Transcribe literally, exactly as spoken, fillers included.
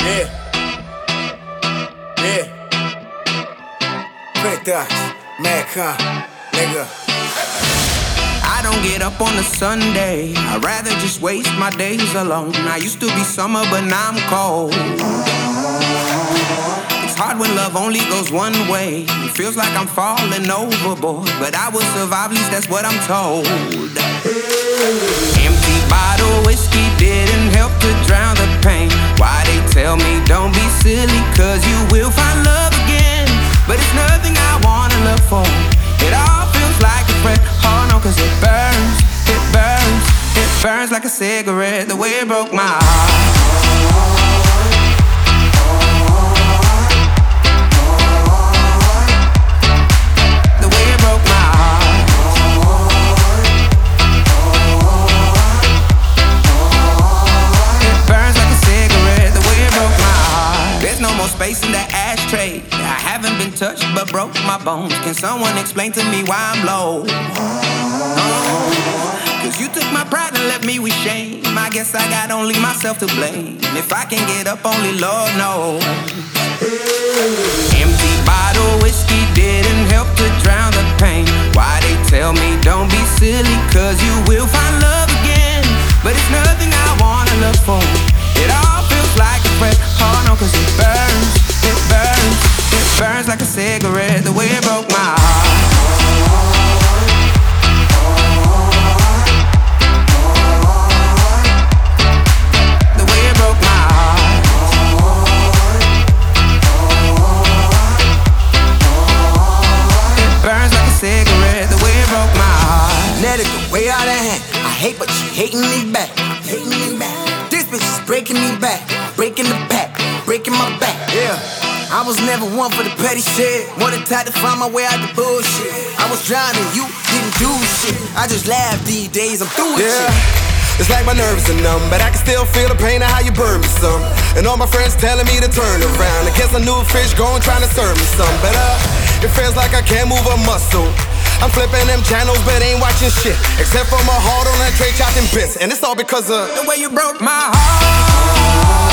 Yeah. Yeah. Printas, Madcon, nigga. I don't get up on a Sunday. I'd rather just waste my days alone. I used to be summer, but now I'm cold. It's hard when love only goes one way. It feels like I'm falling overboard, but I will survive, at least that's what I'm told. Empty bottle whiskey didn't help to drown the pain. Why they tell me don't be silly, cause you will find love again. But it's nothing I wanna look for. It all feels like a threat. Oh no, cause it burns, it burns, it burns like a cigarette. The way it broke my heart. The way it broke my heart. It burns like a cigarette. The way it broke my heart. There's no more space in the ashtray. I haven't been touched but broke my bones. Can someone explain to me why I'm low? Cause you took my pride and left me with shame. I guess I got only myself to blame. If I can get up, only Lord knows. Empty bottle whiskey didn't help to drown the pain. Why they tell me don't be silly, cause you will find love again. But it's nothing I wanna look for. It all feels like a threat. Oh no, cause it burns, it burns, it burns like a cigarette. The way it broke my heart. Cigarette, the way it broke my heart. Let it go way out of hand. I hate, but she hating me back. Hating me back. This bitch is breaking me back. Breaking the pack, breaking my back. Yeah. I was never one for the petty shit. More than tight to find my way out the bullshit. I was drowning, you didn't do shit. I just laugh these days, I'm through with yeah. shit. It's like my nerves are numb, but I can still feel the pain of how you burn me some. And all my friends telling me to turn around. I guess a new fish going trying to serve me some. But uh, it feels like I can't move a muscle. I'm flipping them channels, but ain't watching shit. Except for my heart on that tray chopped in bits. And it's all because of the way you broke my heart.